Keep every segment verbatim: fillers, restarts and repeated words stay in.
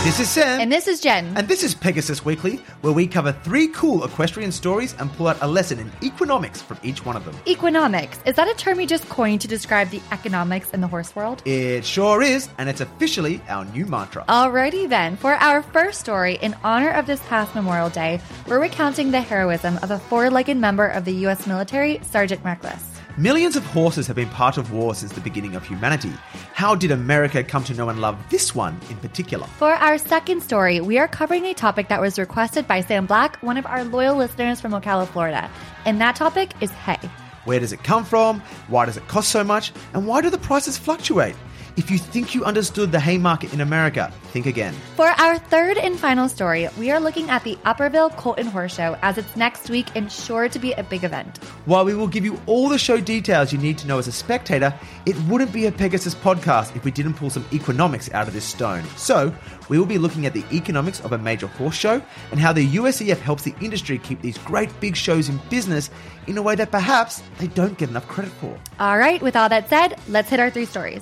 This is Sam. And this is Jen. And this is Pegasus Weekly, where we cover three cool equestrian stories and pull out a lesson in economics from each one of them. Economics. Is that a term you just coined to describe the economics in the horse world? It sure is, and it's officially our new mantra. Alrighty then. For our first story, in honor of this past Memorial Day, we're recounting the heroism of a four-legged member of the U S military, Sergeant Reckless. Millions of horses have been part of war since the beginning of humanity. How did America come to know and love this one in particular? For our second story, we are covering a topic that was requested by Sam Black, one of our loyal listeners from Ocala, Florida. And that topic is hay. Where does it come from? Why does it cost so much? And why do the prices fluctuate? If you think you understood the hay market in America, think again. For our third and final story, we are looking at the Upperville Colton Horse Show, as it's next week and sure to be a big event. While we will give you all the show details you need to know as a spectator, it wouldn't be a Pegasus podcast if we didn't pull some economics out of this stone. So, we will be looking at the economics of a major horse show and how the U S E F helps the industry keep these great big shows in business in a way that perhaps they don't get enough credit for. All right, with all that said, let's hit our three stories.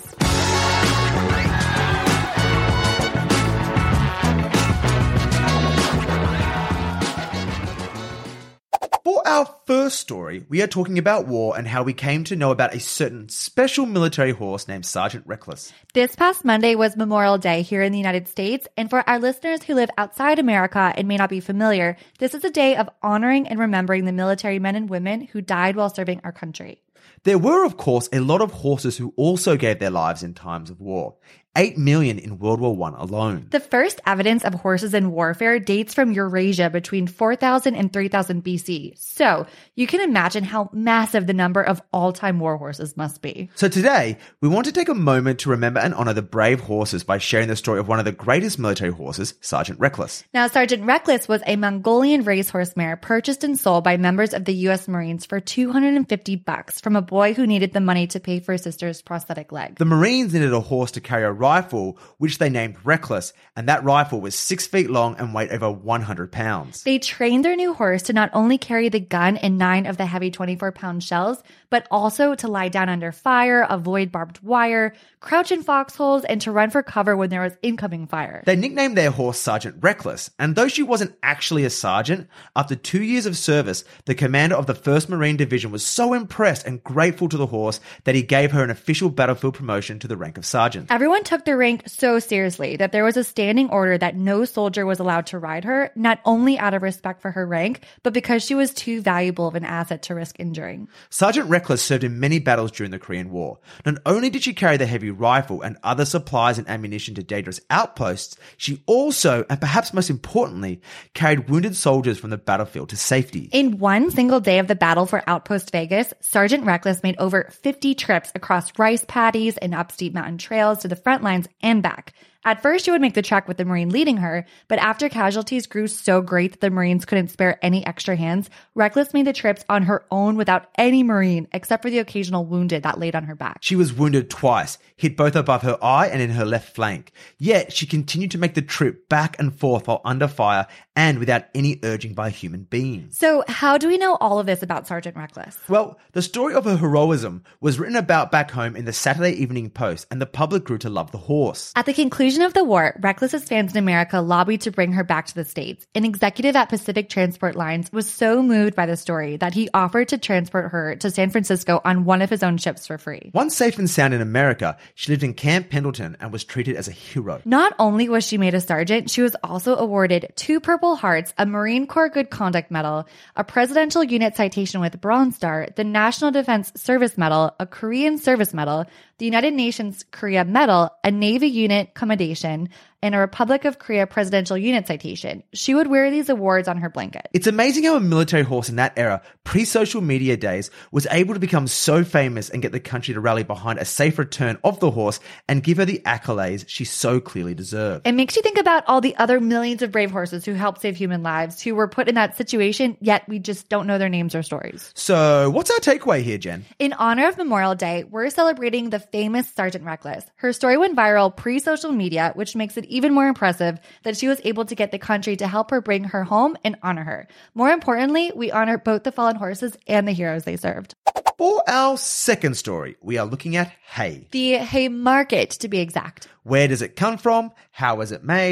For our first story, we are talking about war and how we came to know about a certain special military horse named Sergeant Reckless. This past Monday was Memorial Day here in the United States, and for our listeners who live outside America and may not be familiar, this is a day of honoring and remembering the military men and women who died while serving our country. There were, of course, a lot of horses who also gave their lives in times of war. Eight million in World War One alone. The first evidence of horses in warfare dates from Eurasia between four thousand and three thousand B C. So you can imagine how massive the number of all-time war horses must be. So today, we want to take a moment to remember and honor the brave horses by sharing the story of one of the greatest military horses, Sergeant Reckless. Now, Sergeant Reckless was a Mongolian racehorse mare purchased and sold by members of the U S Marines for two hundred fifty bucks from a boy who needed the money to pay for his sister's prosthetic leg. The Marines needed a horse to carry a rifle, which they named Reckless, and that rifle was six feet long and weighed over one hundred pounds. They trained their new horse to not only carry the gun and nine of the heavy twenty-four pound shells, but also to lie down under fire, avoid barbed wire, crouch in foxholes, and to run for cover when there was incoming fire. They nicknamed their horse Sergeant Reckless, and though she wasn't actually a sergeant, after two years of service, the commander of the first Marine Division was so impressed and grateful to the horse that he gave her an official battlefield promotion to the rank of sergeant. Everyone took their rank so seriously that there was a standing order that no soldier was allowed to ride her, not only out of respect for her rank, but because she was too valuable of an asset to risk injuring. Sergeant Reckless served in many battles during the Korean War. Not only did she carry the heavy rifle and other supplies and ammunition to dangerous outposts, she also, and perhaps most importantly, carried wounded soldiers from the battlefield to safety. In one single day of the battle for Outpost Vegas, Sergeant Reckless made over fifty trips across rice paddies and up steep mountain trails to the front lines and back. At first, she would make the trek with the Marine leading her, but after casualties grew so great that the Marines couldn't spare any extra hands, Reckless made the trips on her own without any Marine, except for the occasional wounded that laid on her back. She was wounded twice, hit both above her eye and in her left flank. Yet, she continued to make the trip back and forth while under fire and without any urging by a human being. So, how do we know all of this about Sergeant Reckless? Well, the story of her heroism was written about back home in the Saturday Evening Post, and the public grew to love the horse. At the conclusion of the war, Reckless's fans in America lobbied to bring her back to the States. An executive at Pacific Transport Lines was so moved by the story that he offered to transport her to San Francisco on one of his own ships for free. Once safe and sound in America, she lived in Camp Pendleton and was treated as a hero. Not only was she made a sergeant, she was also awarded two Purple Hearts, a Marine Corps Good Conduct Medal, a Presidential Unit Citation with Bronze Star, the National Defense Service Medal, a Korean Service Medal, the United Nations Korea Medal, a Navy Unit Commendation, and a Republic of Korea Presidential Unit Citation. She would wear these awards on her blanket. It's amazing how a military horse in that era, pre-social media days, was able to become so famous and get the country to rally behind a safe return of the horse and give her the accolades she so clearly deserved. It makes you think about all the other millions of brave horses who helped save human lives, who were put in that situation, yet we just don't know their names or stories. So, what's our takeaway here, Jen? In honor of Memorial Day, we're celebrating the famous Sergeant Reckless. Her story went viral pre-social media, which makes it even more impressive that she was able to get the country to help her bring her home and honor her. More importantly, we honor both the fallen horses and the heroes they served. For our second story, we are looking at hay. The hay market, to be exact. Where does it come from? How is it made?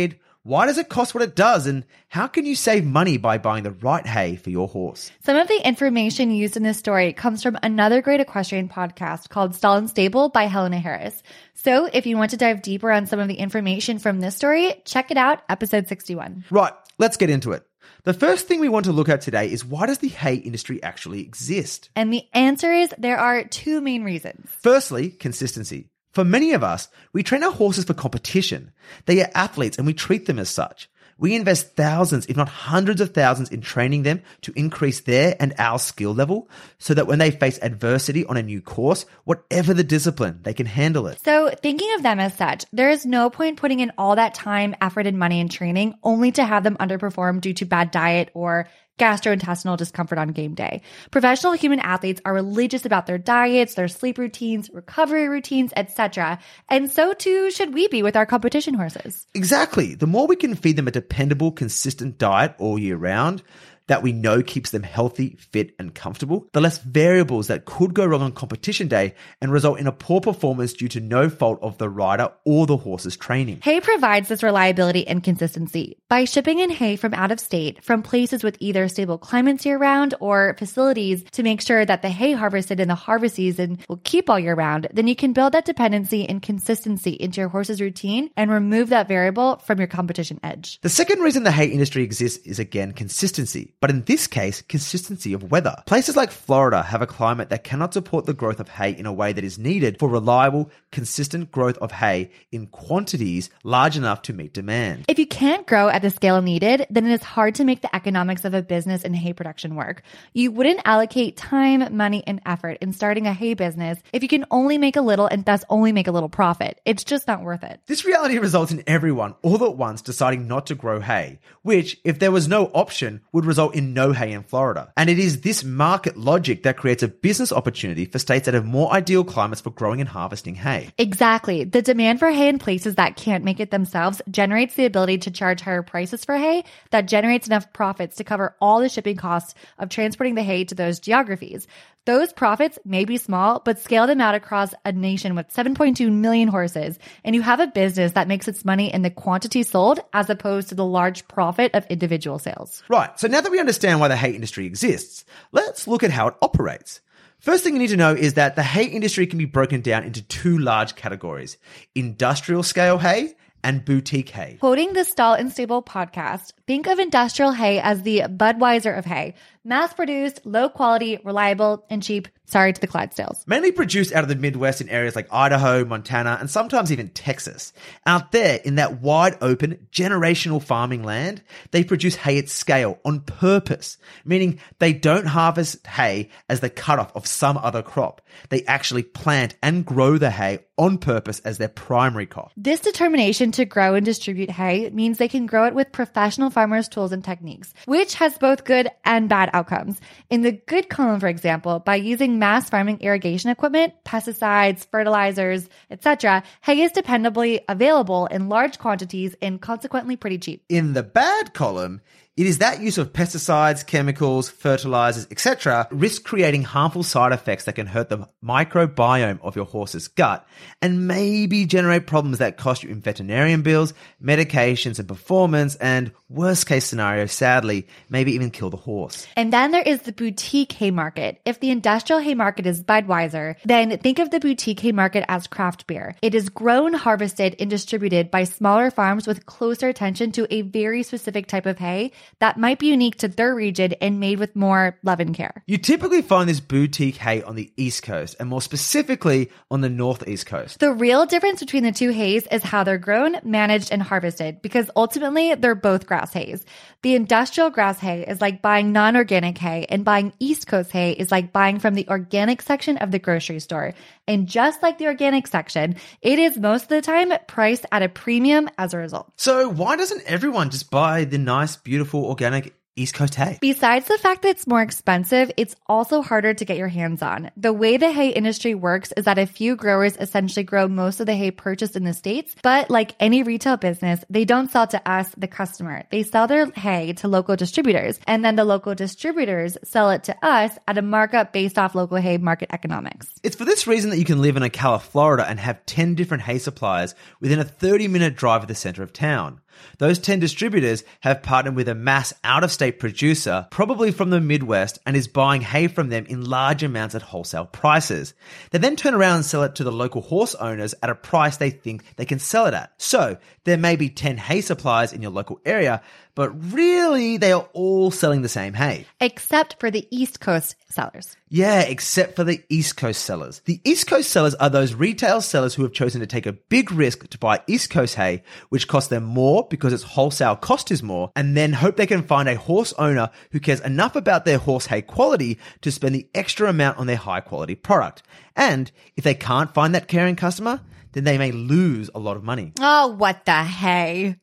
Why does it cost what it does? And how can you save money by buying the right hay for your horse? Some of the information used in this story comes from another great equestrian podcast called Stall and Stable by Helena Harris. So if you want to dive deeper on some of the information from this story, check it out, episode sixty-one. Right, let's get into it. The first thing we want to look at today is, why does the hay industry actually exist? And the answer is there are two main reasons. Firstly, consistency. For many of us, we train our horses for competition. They are athletes and we treat them as such. We invest thousands, if not hundreds of thousands, in training them to increase their and our skill level so that when they face adversity on a new course, whatever the discipline, they can handle it. So thinking of them as such, there is no point putting in all that time, effort, and money in training only to have them underperform due to bad diet or gastrointestinal discomfort on game day. Professional human athletes are religious about their diets, their sleep routines, recovery routines, et cetera. And so too should we be with our competition horses. Exactly. The more we can feed them a dependable, consistent diet all year round that we know keeps them healthy, fit, and comfortable, the less variables that could go wrong on competition day and result in a poor performance due to no fault of the rider or the horse's training. Hay provides this reliability and consistency. By shipping in hay from out of state, from places with either stable climates year round or facilities to make sure that the hay harvested in the harvest season will keep all year round, then you can build that dependency and consistency into your horse's routine and remove that variable from your competition edge. The second reason the hay industry exists is, again, consistency. But in this case, consistency of weather. Places like Florida have a climate that cannot support the growth of hay in a way that is needed for reliable, consistent growth of hay in quantities large enough to meet demand. If you can't grow at the scale needed, then it is hard to make the economics of a business and hay production work. You wouldn't allocate time, money, and effort in starting a hay business if you can only make a little and thus only make a little profit. It's just not worth it. This reality results in everyone all at once deciding not to grow hay, which, if there was no option, would result in no hay in Florida. And it is this market logic that creates a business opportunity for states that have more ideal climates for growing and harvesting hay. Exactly. The demand for hay in places that can't make it themselves generates the ability to charge higher prices for hay that generates enough profits to cover all the shipping costs of transporting the hay to those geographies. Those profits may be small, but scale them out across a nation with seven point two million horses, and you have a business that makes its money in the quantity sold as opposed to the large profit of individual sales. Right, so now that we understand why the hay industry exists, let's look at how it operates. First thing you need to know is that the hay industry can be broken down into two large categories: industrial scale hay and boutique hay. Quoting the Stall and Stable podcast, think of industrial hay as the Budweiser of hay. Mass-produced, low-quality, reliable, and cheap. Sorry to the Clydesdales. Mainly produced out of the Midwest in areas like Idaho, Montana, and sometimes even Texas. Out there, in that wide open, generational farming land, they produce hay at scale on purpose, meaning they don't harvest hay as the cutoff of some other crop. They actually plant and grow the hay on purpose as their primary crop. This determination to grow and distribute hay means they can grow it with professional farmers' tools and techniques, which has both good and bad outcomes. In the good column, for example, by using mass farming irrigation equipment, pesticides, fertilizers, et cetera, hay is dependably available in large quantities and consequently pretty cheap. In the bad column, it is that use of pesticides, chemicals, fertilizers, et cetera risk creating harmful side effects that can hurt the microbiome of your horse's gut and maybe generate problems that cost you in veterinarian bills, medications and performance, and worst case scenario, sadly, maybe even kill the horse. And then there is the boutique hay market. If the industrial hay market is Budweiser, then think of the boutique hay market as craft beer. It is grown, harvested, and distributed by smaller farms with closer attention to a very specific type of hay that might be unique to their region and made with more love and care. You typically find this boutique hay on the East Coast, and more specifically on the Northeast Coast. The real difference between the two hays is how they're grown, managed, and harvested, because ultimately they're both grass hays. The industrial grass hay is like buying non-organic hay, and buying East Coast hay is like buying from the organic section of the grocery store. And just like the organic section, it is most of the time priced at a premium as a result. So why doesn't everyone just buy the nice, beautiful, organic East Coast hay? Besides the fact that it's more expensive, it's also harder to get your hands on. The way the hay industry works is that a few growers essentially grow most of the hay purchased in the States, but like any retail business, they don't sell to us, the customer. They sell their hay to local distributors, and then the local distributors sell it to us at a markup based off local hay market economics. It's for this reason that you can live in Ocala, Florida and have ten different hay suppliers within a thirty minute drive of the center of town. Those ten distributors have partnered with a mass out-of-state producer, probably from the Midwest, and is buying hay from them in large amounts at wholesale prices. They then turn around and sell it to the local horse owners at a price they think they can sell it at. So there may be ten hay suppliers in your local area, but really they are all selling the same hay. Except for the East Coast sellers. Yeah, except for the East Coast sellers. The East Coast sellers are those retail sellers who have chosen to take a big risk to buy East Coast hay, which costs them more because its wholesale cost is more, and then hope they can find a horse owner who cares enough about their horse hay quality to spend the extra amount on their high quality product. And if they can't find that caring customer, then they may lose a lot of money. Oh, what the hay?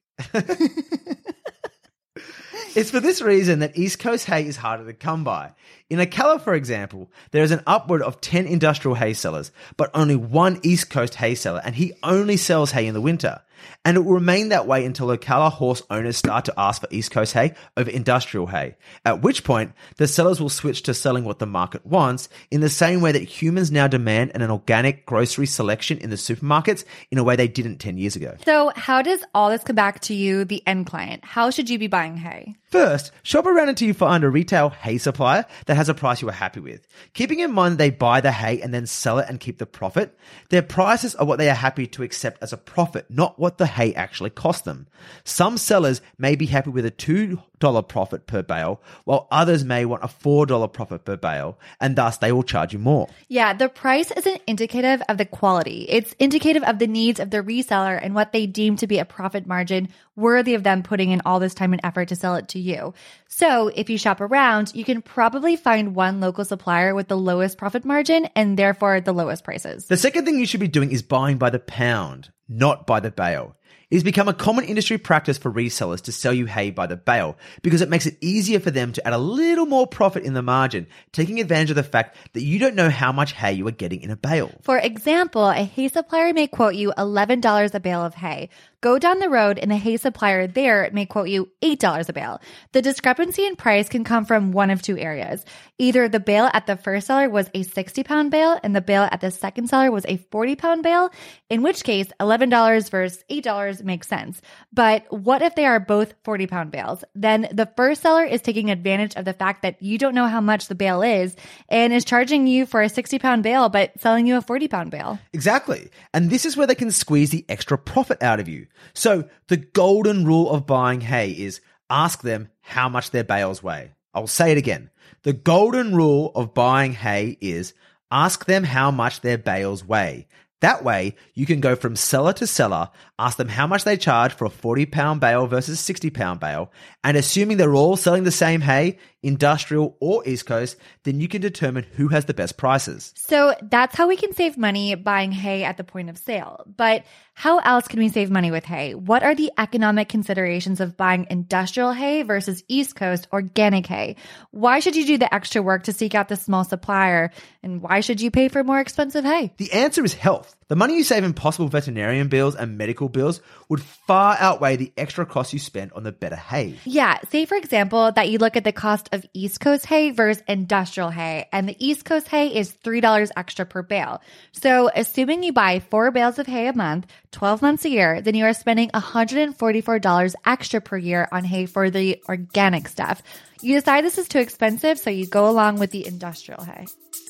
It's for this reason that East Coast hay is harder to come by. In Ocala, for example, there is an upward of ten industrial hay sellers, but only one East Coast hay seller, and he only sells hay in the winter. And it will remain that way until Ocala horse owners start to ask for East Coast hay over industrial hay, at which point the sellers will switch to selling what the market wants in the same way that humans now demand an organic grocery selection in the supermarkets in a way they didn't ten years ago. So how does all this come back to you, the end client? How should you be buying hay? First, shop around until you find a retail hay supplier that has a price you are happy with. Keeping in mind they buy the hay and then sell it and keep the profit, their prices are what they are happy to accept as a profit, not what the hay actually cost them. Some sellers may be happy with a two dollars profit per bale, while others may want a four dollars profit per bale, and thus they will charge you more. Yeah, the price isn't indicative of the quality. It's indicative of the needs of the reseller and what they deem to be a profit margin worthy of them putting in all this time and effort to sell it to you. So if you shop around, you can probably find one local supplier with the lowest profit margin and therefore the lowest prices. The second thing you should be doing is buying by the pound, not by the bale. It has become a common industry practice for resellers to sell you hay by the bale because it makes it easier for them to add a little more profit in the margin, taking advantage of the fact that you don't know how much hay you are getting in a bale. For example, a hay supplier may quote you eleven dollars a bale of hay. Go down the road and the hay supplier there may quote you eight dollars a bale. The discrepancy in price can come from one of two areas. Either the bale at the first seller was a sixty pound bale and the bale at the second seller was a forty pound bale, in which case eleven dollars versus eight dollars makes sense. But what if they are both forty pound bales? Then the first seller is taking advantage of the fact that you don't know how much the bale is and is charging you for a sixty pound bale but selling you a forty pound bale. Exactly. And this is where they can squeeze the extra profit out of you. So the golden rule of buying hay is ask them how much their bales weigh. I'll say it again. The golden rule of buying hay is ask them how much their bales weigh. That way, you can go from seller to seller, ask them how much they charge for a forty pound bale versus sixty pound bale, and assuming they're all selling the same hay, industrial or East Coast, then you can determine who has the best prices. So that's how we can save money buying hay at the point of sale. But how else can we save money with hay? What are the economic considerations of buying industrial hay versus East Coast organic hay? Why should you do the extra work to seek out the small supplier? And why should you pay for more expensive hay? The answer is health. The money you save in possible veterinarian bills and medical bills would far outweigh the extra costs you spend on the better hay. Yeah, say for example that you look at the cost of East Coast hay versus industrial hay, and the East Coast hay is three dollars extra per bale. So assuming you buy four bales of hay a month, twelve months a year, then you are spending one hundred forty-four dollars extra per year on hay for the organic stuff. You decide this is too expensive, so you go along with the industrial hay.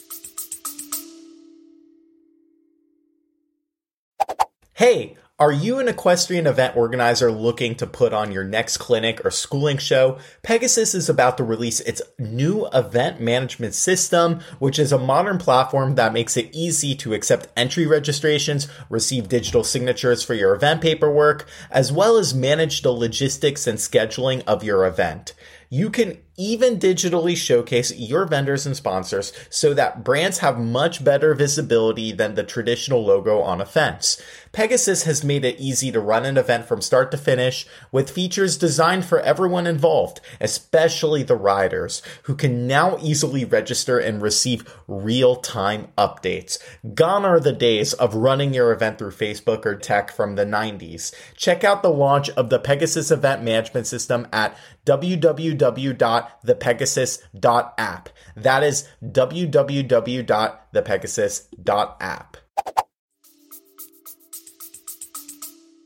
Hey, are you an equestrian event organizer looking to put on your next clinic or schooling show? Pegasus is about to release its new event management system, which is a modern platform that makes it easy to accept entry registrations, receive digital signatures for your event paperwork, as well as manage the logistics and scheduling of your event. You can even digitally showcase your vendors and sponsors so that brands have much better visibility than the traditional logo on a fence. Pegasus has made it easy to run an event from start to finish with features designed for everyone involved, especially the riders, who can now easily register and receive real-time updates. Gone are the days of running your event through Facebook or tech from the nineties. Check out the launch of the Pegasus Event Management System at w w w dot the pegasus dot app. That is w w w dot the pegasus dot app.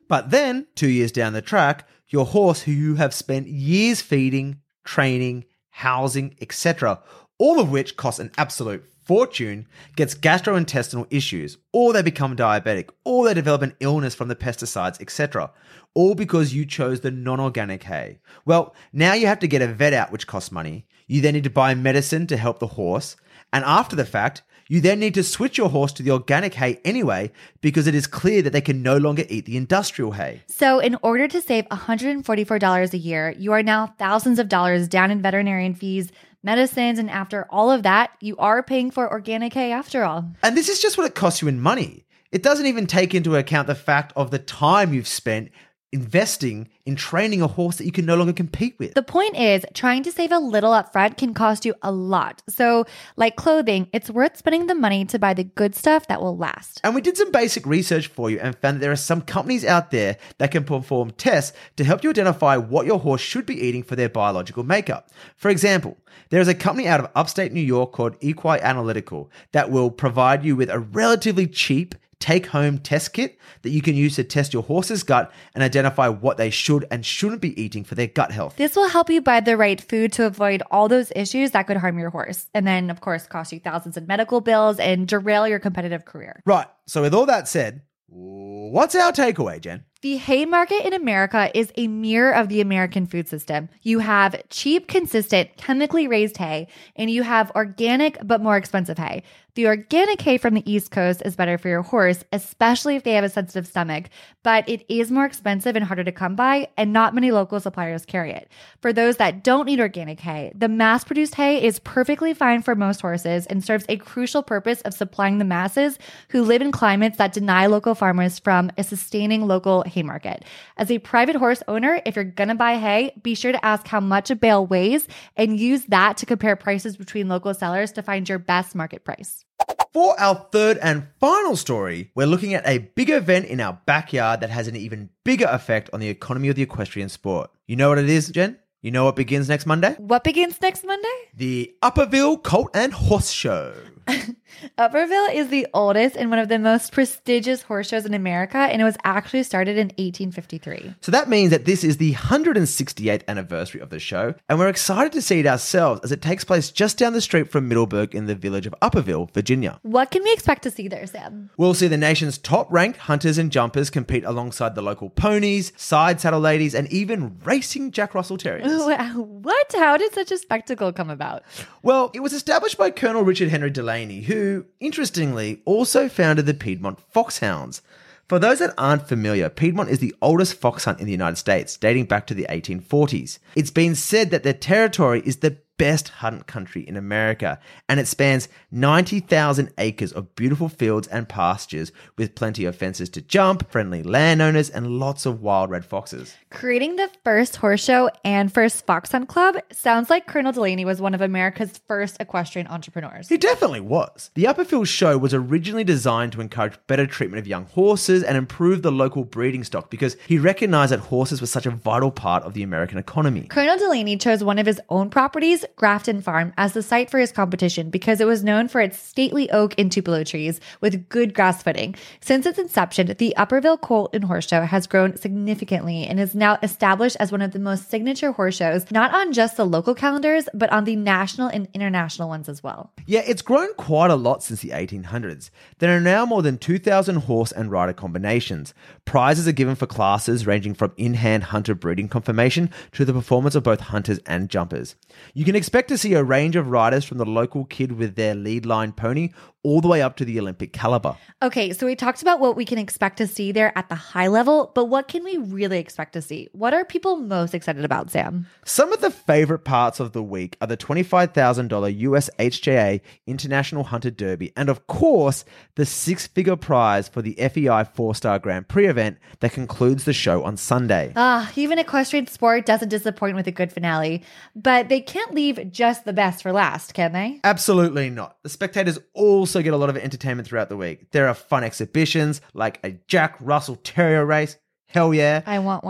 But then, two years down the track, your horse who you have spent years feeding, training, housing, et cetera, all of which costs an absolute fortune, gets gastrointestinal issues, or they become diabetic, or they develop an illness from the pesticides, et cetera, all because you chose the non-organic hay. Well, now you have to get a vet out, which costs money. You then need to buy medicine to help the horse. And after the fact, you then need to switch your horse to the organic hay anyway, because it is clear that they can no longer eat the industrial hay. So in order to save one hundred forty-four dollars a year, you are now thousands of dollars down in veterinarian fees, medicines, and after all of that, you are paying for organic hay after all. And this is just what it costs you in money. It doesn't even take into account the fact of the time you've spent investing in training a horse that you can no longer compete with. The point is, trying to save a little upfront can cost you a lot. So, like clothing, it's worth spending the money to buy the good stuff that will last. And we did some basic research for you and found that there are some companies out there that can perform tests to help you identify what your horse should be eating for their biological makeup. For example, there is a company out of upstate New York called Equi Analytical that will provide you with a relatively cheap take-home test kit that you can use to test your horse's gut and identify what they should and shouldn't be eating for their gut health. This will help you buy the right food to avoid all those issues that could harm your horse. And then, of course, cost you thousands in medical bills and derail your competitive career. Right. So with all that said, what's our takeaway, Jen? The hay market in America is a mirror of the American food system. You have cheap, consistent, chemically raised hay, and you have organic but more expensive hay. The organic hay from the East Coast is better for your horse, especially if they have a sensitive stomach, but it is more expensive and harder to come by, and not many local suppliers carry it. For those that don't need organic hay, the mass-produced hay is perfectly fine for most horses and serves a crucial purpose of supplying the masses who live in climates that deny local farmers from a sustaining local hay market. As a private horse owner, if you're going to buy hay, be sure to ask how much a bale weighs and use that to compare prices between local sellers to find your best market price. For our third and final story, we're looking at a big event in our backyard that has an even bigger effect on the economy of the equestrian sport. You know what it is, Jen? You know what begins next Monday? What begins next Monday? The Upperville Colt and Horse Show. Upperville is the oldest and one of the most prestigious horse shows in America, and it was actually started in eighteen fifty-three. So that means that this is the one hundred sixty-eighth anniversary of the show, and we're excited to see it ourselves as it takes place just down the street from Middleburg in the village of Upperville, Virginia. What can we expect to see there, Sam? We'll see the nation's top-ranked hunters and jumpers compete alongside the local ponies, side saddle ladies, and even racing Jack Russell Terriers. What? How did such a spectacle come about? Well, it was established by Colonel Richard Henry Delaney, who, interestingly, also founded the Piedmont Foxhounds. For those that aren't familiar, Piedmont is the oldest fox hunt in the United States, dating back to the eighteen forties. It's been said that their territory is the best hunt country in America, and it spans ninety thousand acres of beautiful fields and pastures with plenty of fences to jump, friendly landowners, and lots of wild red foxes. Creating the first horse show and first fox hunt club sounds like Colonel Delaney was one of America's first equestrian entrepreneurs. He definitely was. The Upperville show was originally designed to encourage better treatment of young horses and improve the local breeding stock because he recognized that horses were such a vital part of the American economy. Colonel Delaney chose one of his own properties, Grafton Farm, as the site for his competition because it was known for its stately oak and tupelo trees with good grass footing. Since its inception, the Upperville Colt and Horse Show has grown significantly and is now established as one of the most signature horse shows, not on just the local calendars, but on the national and international ones as well. Yeah, it's grown quite a lot since the eighteen hundreds. There are now more than two thousand horse and rider combinations. Prizes are given for classes ranging from in-hand hunter breeding confirmation to the performance of both hunters and jumpers. You can expect to see a range of riders from the local kid with their lead line pony all the way up to the Olympic caliber. Okay, so we talked about what we can expect to see there at the high level, but what can we really expect to see? What are people most excited about, Sam? Some of the favorite parts of the week are the twenty-five thousand dollars U S H J A International Hunter Derby and, of course, the six-figure prize for the F E I four-star Grand Prix event that concludes the show on Sunday. Ah, even equestrian sport doesn't disappoint with a good finale, but they can't leave just the best for last, can they? Absolutely not. The spectators also get a lot of entertainment throughout the week. There are fun exhibitions like a Jack Russell Terrier race. Hell yeah. I want one.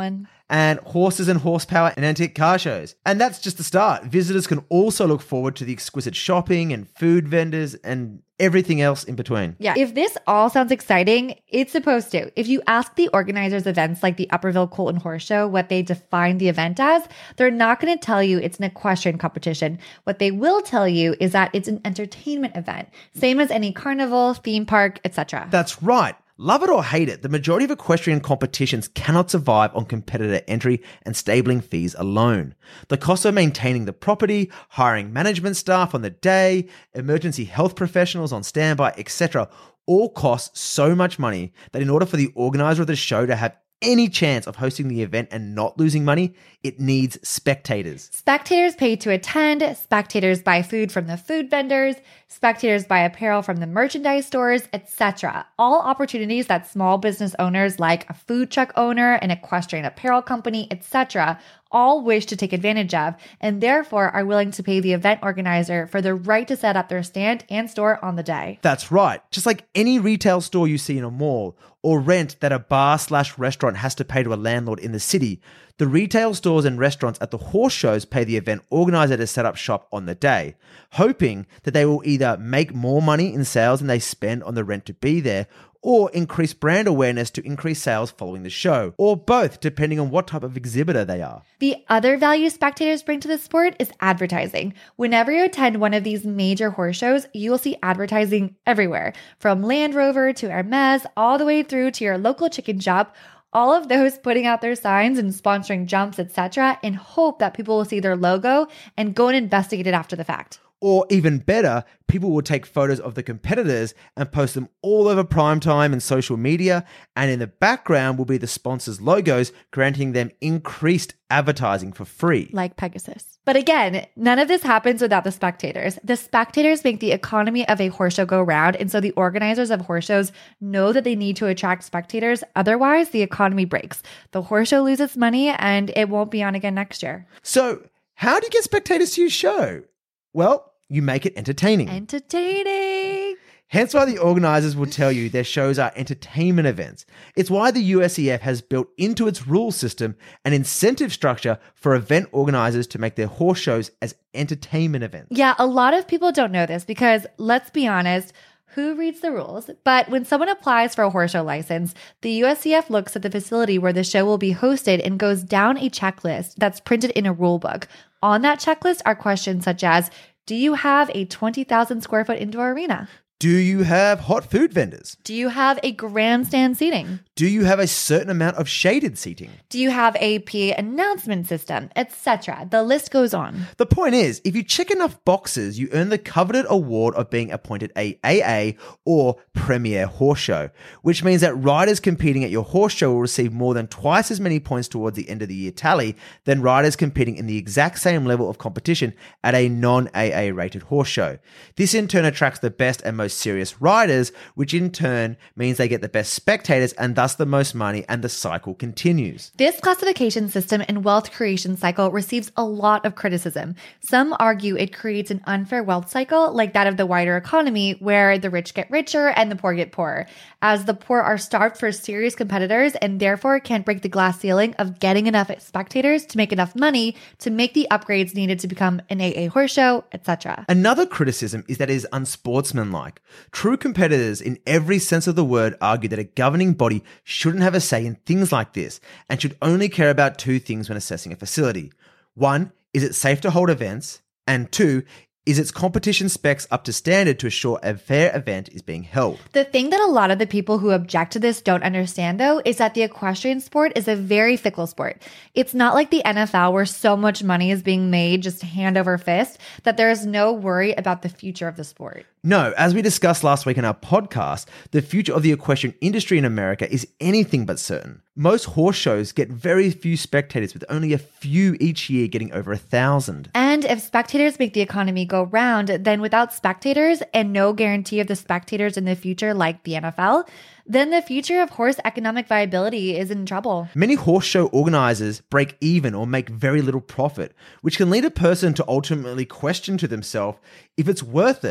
and horses and horsepower and antique car shows. And that's just the start. Visitors can also look forward to the exquisite shopping and food vendors and everything else in between. Yeah, if this all sounds exciting, it's supposed to. If you ask the organizers events like the Upperville Colton Horse Show what they define the event as, they're not going to tell you it's an equestrian competition. What they will tell you is that it's an entertainment event, same as any carnival, theme park, et cetera. That's right. Love it or hate it, the majority of equestrian competitions cannot survive on competitor entry and stabling fees alone. The cost of maintaining the property, hiring management staff on the day, emergency health professionals on standby, et cetera, all cost so much money that in order for the organizer of the show to have any chance of hosting the event and not losing money, it needs spectators. Spectators pay to attend, spectators buy food from the food vendors, spectators buy apparel from the merchandise stores, et cetera. All opportunities that small business owners like a food truck owner, an equestrian apparel company, et cetera, all wish to take advantage of, and therefore are willing to pay the event organizer for the right to set up their stand and store on the day. That's right. Just like any retail store you see in a mall or rent that a bar slash restaurant has to pay to a landlord in the city, the retail stores and restaurants at the horse shows pay the event organizer to set up shop on the day, hoping that they will either make more money in sales than they spend on the rent to be there, or increase brand awareness to increase sales following the show, or both, depending on what type of exhibitor they are. The other value spectators bring to the sport is advertising. Whenever you attend one of these major horse shows, you will see advertising everywhere, from Land Rover to Hermes, all the way through to your local chicken shop, all of those putting out their signs and sponsoring jumps, et cetera, in hope that people will see their logo and go and investigate it after the fact. Or even better, people will take photos of the competitors and post them all over primetime and social media, and in the background will be the sponsors' logos, granting them increased advertising for free. Like Pegasus. But again, none of this happens without the spectators. The spectators make the economy of a horse show go round, and so the organizers of horse shows know that they need to attract spectators, otherwise the economy breaks. The horse show loses money and it won't be on again next year. So, how do you get spectators to your show? Well, you make it entertaining. Entertaining. Hence why the organizers will tell you their shows are entertainment events. It's why the U S E F has built into its rule system an incentive structure for event organizers to make their horse shows as entertainment events. Yeah, a lot of people don't know this because, let's be honest, who reads the rules? But when someone applies for a horse show license, the U S E F looks at the facility where the show will be hosted and goes down a checklist that's printed in a rule book. On that checklist are questions such as, do you have a twenty thousand square foot indoor arena? Do you have hot food vendors? Do you have a grandstand seating? Do you have a certain amount of shaded seating? Do you have a P A announcement system, et cetera? The list goes on. The point is, if you check enough boxes, you earn the coveted award of being appointed a A A or Premier Horse Show, which means that riders competing at your horse show will receive more than twice as many points towards the end of the year tally than riders competing in the exact same level of competition at a non-A A rated horse show. This in turn attracts the best and most serious riders, which in turn means they get the best spectators and thus the most money, and the cycle continues. This classification system and wealth creation cycle receives a lot of criticism. Some argue it creates an unfair wealth cycle like that of the wider economy, where the rich get richer and the poor get poorer, as the poor are starved for serious competitors and therefore can't break the glass ceiling of getting enough spectators to make enough money to make the upgrades needed to become an A A horse show, et cetera. Another criticism is that it is unsportsmanlike. True competitors in every sense of the word argue that a governing body shouldn't have a say in things like this and should only care about two things when assessing a facility. One, is it safe to hold events? And two, is its competition specs up to standard to assure a fair event is being held? The thing that a lot of the people who object to this don't understand, though, is that the equestrian sport is a very fickle sport. It's not like the N F L where so much money is being made just hand over fist that there is no worry about the future of the sport. No, as we discussed last week in our podcast, the future of the equestrian industry in America is anything but certain. Most horse shows get very few spectators, with only a few each year getting over a thousand. And if spectators make the economy go round, then without spectators and no guarantee of the spectators in the future like the N F L, then the future of horse economic viability is in trouble. Many horse show organizers break even or make very little profit, which can lead a person to ultimately question to themselves if it's worth it.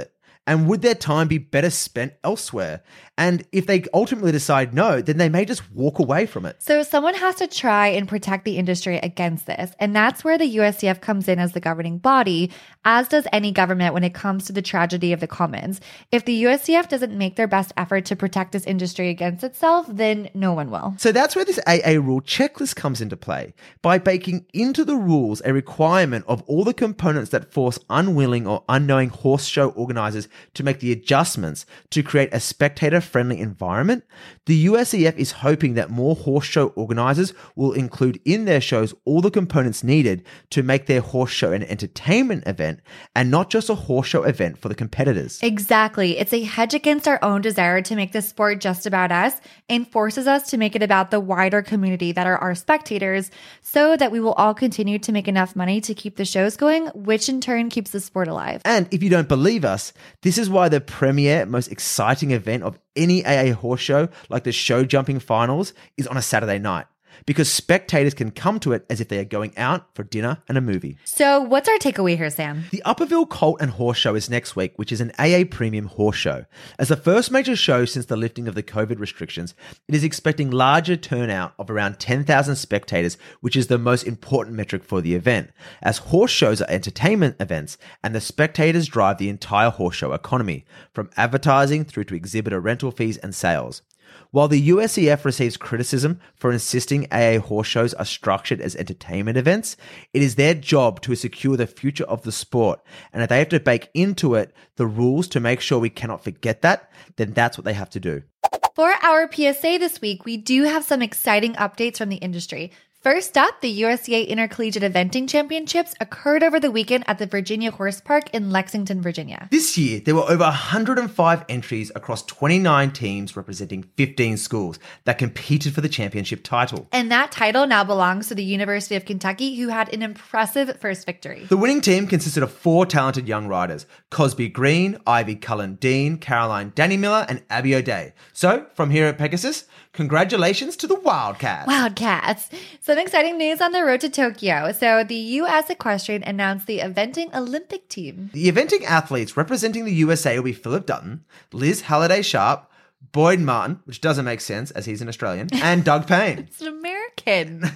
And would their time be better spent elsewhere? And if they ultimately decide no, then they may just walk away from it. So someone has to try and protect the industry against this. And that's where the U S C F comes in as the governing body, as does any government when it comes to the tragedy of the commons. If the U S C F doesn't make their best effort to protect this industry against itself, then no one will. So that's where this A A rule checklist comes into play. By baking into the rules a requirement of all the components that force unwilling or unknowing horse show organizers to make the adjustments to create a spectator-friendly environment, the U S C F is hoping that more horse show organizers will include in their shows all the components needed to make their horse show an entertainment event and not just a horse show event for the competitors. Exactly. It's a hedge against our own desire to make the sport just about us and forces us to make it about the wider community that are our spectators, so that we will all continue to make enough money to keep the shows going, which in turn keeps the sport alive. And if you don't believe us, this is why the premier, most exciting event of any A A horse show, like the show jumping finals, is on a Saturday night. Because spectators can come to it as if they are going out for dinner and a movie. So what's our takeaway here, Sam? The Upperville Colt and Horse Show is next week, which is an A A premium horse show. As the first major show since the lifting of the COVID restrictions, it is expecting larger turnout of around ten thousand spectators, which is the most important metric for the event, as horse shows are entertainment events and the spectators drive the entire horse show economy, from advertising through to exhibitor rental fees and sales. While the U S C F receives criticism for insisting A A horse shows are structured as entertainment events, it is their job to secure the future of the sport. And if they have to bake into it the rules to make sure we cannot forget that, then that's what they have to do. For our P S A this week, we do have some exciting updates from the industry. First up, the U S C A Intercollegiate Eventing Championships occurred over the weekend at the Virginia Horse Park in Lexington, Virginia. This year, there were over one hundred five entries across twenty-nine teams representing fifteen schools that competed for the championship title. And that title now belongs to the University of Kentucky, who had an impressive first victory. The winning team consisted of four talented young riders: Cosby Green, Ivy Cullen Dean, Caroline Danny Miller, and Abby O'Day. So, from here at Pegasus, congratulations to the Wildcats. Wildcats. Some exciting news on the road to Tokyo. So the U S Equestrian announced the Eventing Olympic team. The eventing athletes representing the U S A will be Philip Dutton, Liz Halliday-Sharp, Boyd Martin, which doesn't make sense as he's an Australian, and Doug Payne. It's an American.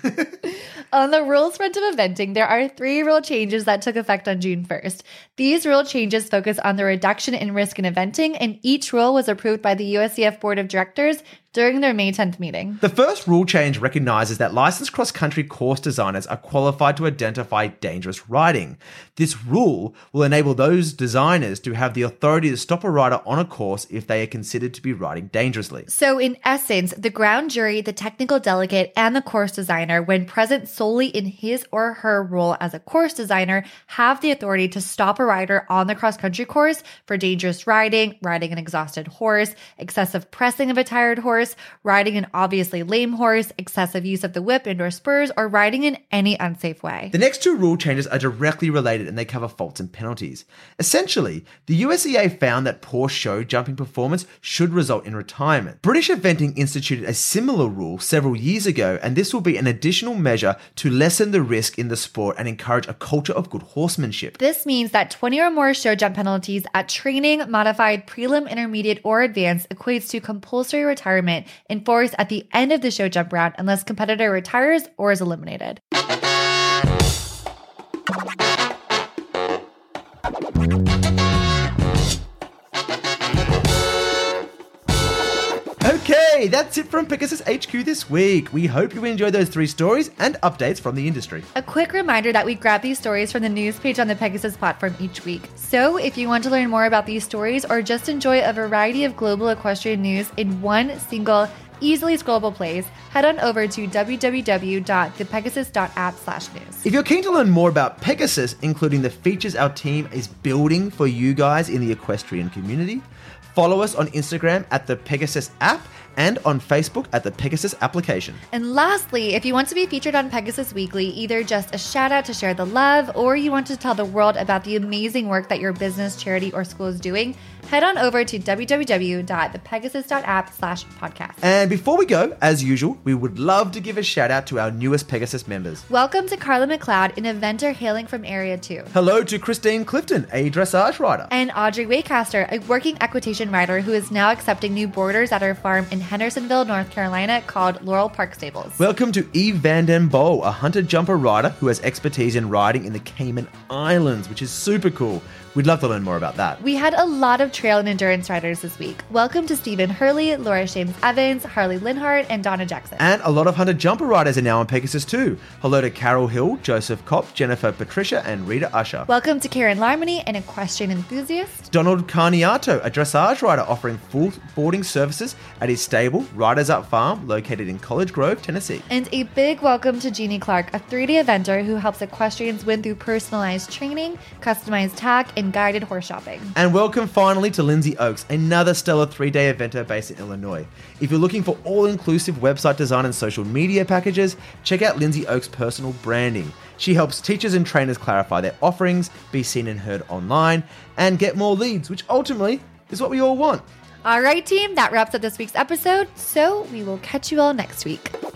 On the rules front of eventing, there are three rule changes that took effect on June first. These rule changes focus on the reduction in risk in eventing, and each rule was approved by the U S C F Board of Directors during their May tenth meeting. The first rule change recognizes that licensed cross-country course designers are qualified to identify dangerous riding. This rule will enable those designers to have the authority to stop a rider on a course if they are considered to be riding dangerously. So in essence, the ground jury, the technical delegate, and the course designer, when present solely in his or her role as a course designer, have the authority to stop a rider on the cross-country course for dangerous riding, riding an exhausted horse, excessive pressing of a tired horse, riding an obviously lame horse, excessive use of the whip and or spurs, or riding in any unsafe way. The next two rule changes are directly related and they cover faults and penalties. Essentially, the U S C A found that poor show jumping performance should result in retirement. British Eventing instituted a similar rule several years ago, and this will be an additional measure to lessen the risk in the sport and encourage a culture of good horsemanship. This means that twenty or more show jump penalties at training, modified, prelim, intermediate, or advanced equates to compulsory retirement enforced at the end of the show jump round unless competitor retires or is eliminated. Okay, that's it from Pegasus H Q this week. We hope you enjoyed those three stories and updates from the industry. A quick reminder that we grab these stories from the news page on the Pegasus platform each week. So if you want to learn more about these stories or just enjoy a variety of global equestrian news in one single, easily scrollable place, head on over to w w w dot the pegasus dot app slash news. If you're keen to learn more about Pegasus, including the features our team is building for you guys in the equestrian community, Follow us on Instagram at the Pegasus app and on Facebook at the Pegasus application. And lastly, if you want to be featured on Pegasus Weekly, either just a shout out to share the love, or you want to tell the world about the amazing work that your business, charity, or school is doing, head on over to www.thepegasus.app slash podcast. And before we go, as usual, we would love to give a shout out to our newest Pegasus members. Welcome to Carla McLeod, an eventer hailing from Area two. Hello to Christine Clifton, a dressage rider. And Audrey Waycaster, a working equitation rider who is now accepting new boarders at her farm in Hendersonville, North Carolina, called Laurel Park Stables. Welcome to Eve Van Den Boe, a hunter jumper rider who has expertise in riding in the Cayman Islands, which is super cool. We'd love to learn more about that. We had a lot of trail and endurance riders this week. Welcome to Stephen Hurley, Laura Shames Evans, Harley Linhart, and Donna Jackson. And a lot of hunter jumper riders are now on Pegasus too. Hello to Carol Hill, Joseph Kopp, Jennifer Patricia, and Rita Usher. Welcome to Karen Larmony, an equestrian enthusiast. Donald Carniato, a dressage rider offering full boarding services at his stable, Riders Up Farm, located in College Grove, Tennessee. And a big welcome to Jeannie Clark, a three D eventer who helps equestrians win through personalized training, customized tack, and guided horse shopping. And welcome finally to Lindsay Oakes, another stellar three-day eventer based in Illinois. If you're looking for all-inclusive website design and social media packages, check out Lindsay Oakes' personal branding. She helps teachers and trainers clarify their offerings, be seen and heard online, and get more leads, which ultimately is what we all want. All right, team, that wraps up this week's episode, so we will catch you all next week.